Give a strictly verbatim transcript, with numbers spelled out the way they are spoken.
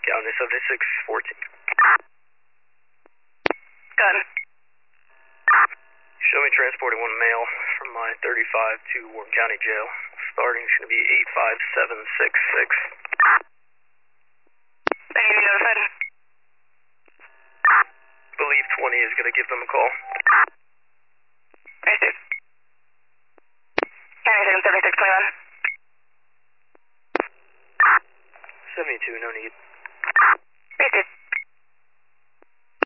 County seventy-six fourteen. Good. Show me transporting one male from my thirty-five to Warden County Jail. Starting is going to be eight five seven six six. They need to be notified. Believe twenty is going to give them a call. I see. County seventy-six twenty-one. seventy-two, no need.